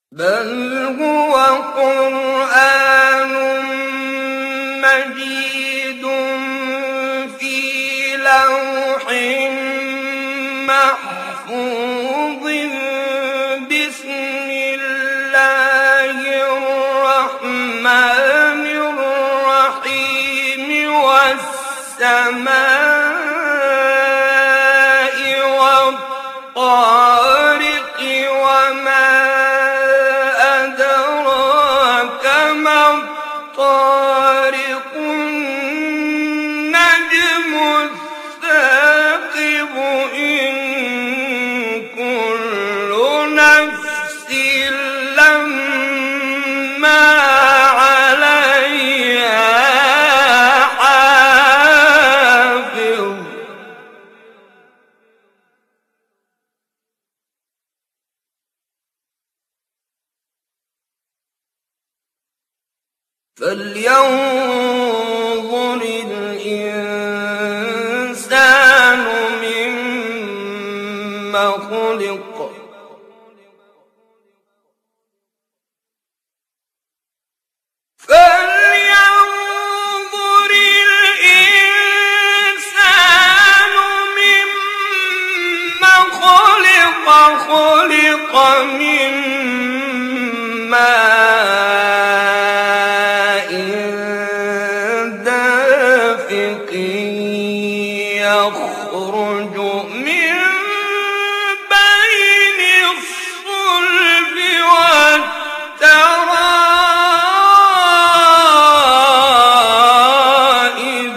بل هو قرآن مجيد في لوح محفوظ بسم الله الرحمن الرحيم والسماء والطارق وما أدراك ما الطارق النجم الثاقب إن كل نفس لما عليها حافظ فلينظر الإنسان مما خلق فلينظر الإنسان مما خلق خلق من ماء دافق يخرج من بين الصلب والترائب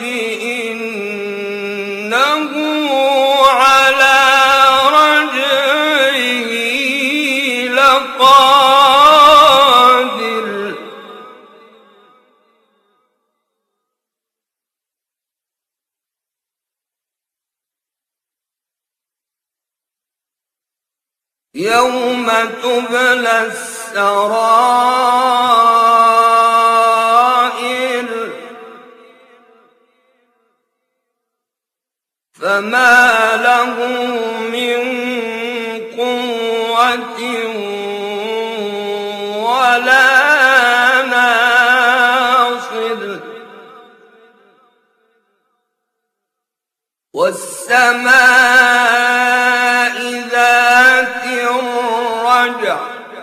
إنه على رجعه لقادر يوم تبلى السرائر فما له من قوة ولا ناصر والسماء ذات الرجع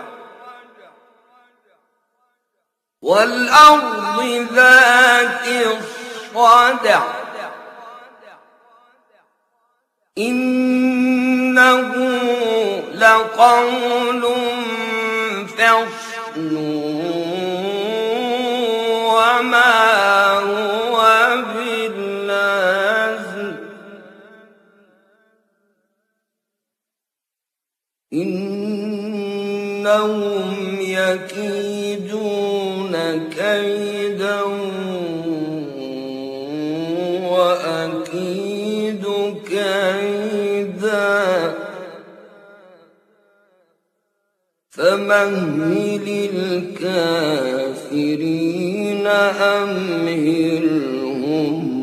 والأرض ذات الصدع إنه لقول فصل وما هو بالهزل إنهم يكيدون كيدا وأكيد كيدا فمهل الكافرين أمهلهم